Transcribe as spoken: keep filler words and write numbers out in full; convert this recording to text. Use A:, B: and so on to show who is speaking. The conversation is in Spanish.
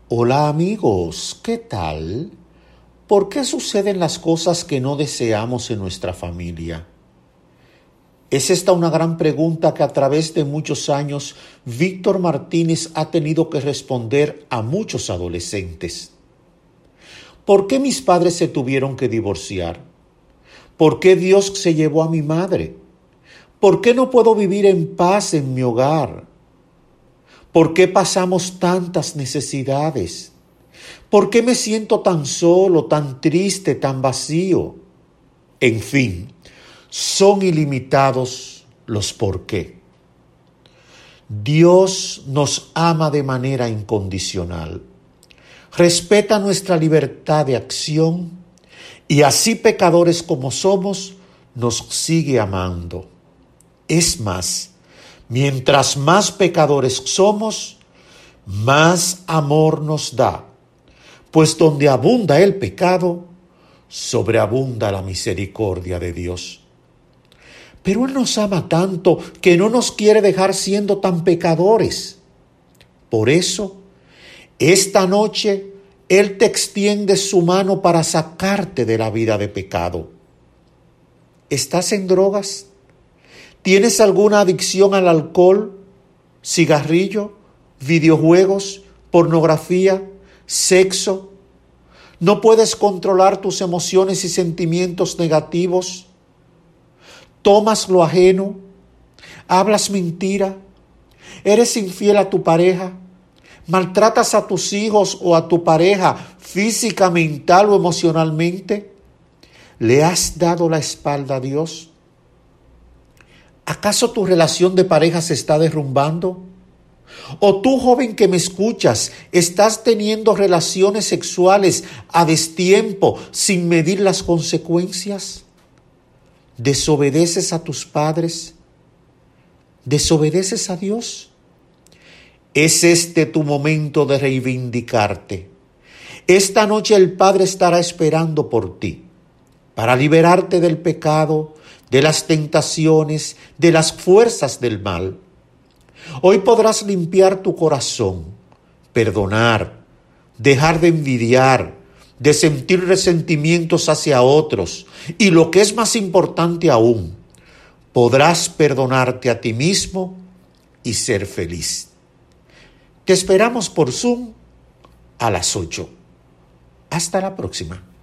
A: Hola amigos, ¿qué tal? ¿Por qué suceden las cosas que no deseamos en nuestra familia? Es esta una gran pregunta que a través de muchos años Víctor Martínez ha tenido que responder a muchos adolescentes. ¿Por qué mis padres se tuvieron que divorciar? ¿Por qué Dios se llevó a mi madre? ¿Por qué no puedo vivir en paz en mi hogar? ¿Por qué pasamos tantas necesidades? ¿Por qué me siento tan solo, tan triste, tan vacío? En fin, son ilimitados los por qué. Dios nos ama de manera incondicional, respeta nuestra libertad de acción y así pecadores como somos, nos sigue amando. Es más, mientras más pecadores somos, más amor nos da, pues donde abunda el pecado, sobreabunda la misericordia de Dios. Pero Él nos ama tanto que no nos quiere dejar siendo tan pecadores. Por eso, esta noche, Él te extiende su mano para sacarte de la vida de pecado. ¿Estás en drogas? ¿Tienes alguna adicción al alcohol, cigarrillo, videojuegos, pornografía, sexo? ¿No puedes controlar tus emociones y sentimientos negativos? ¿Tomas lo ajeno? ¿Hablas mentira? ¿Eres infiel a tu pareja? ¿Maltratas a tus hijos o a tu pareja física, mental o emocionalmente? ¿Le has dado la espalda a Dios? ¿Acaso tu relación de pareja se está derrumbando? ¿O tú, joven que me escuchas, estás teniendo relaciones sexuales a destiempo sin medir las consecuencias? ¿Desobedeces a tus padres? ¿Desobedeces a Dios? Es este tu momento de reivindicarte. Esta noche el Padre estará esperando por ti para liberarte del pecado, de las tentaciones, de las fuerzas del mal. Hoy podrás limpiar tu corazón, perdonar, dejar de envidiar, de sentir resentimientos hacia otros y lo que es más importante aún, podrás perdonarte a ti mismo y ser feliz. Te esperamos por Zoom a las ocho. Hasta la próxima.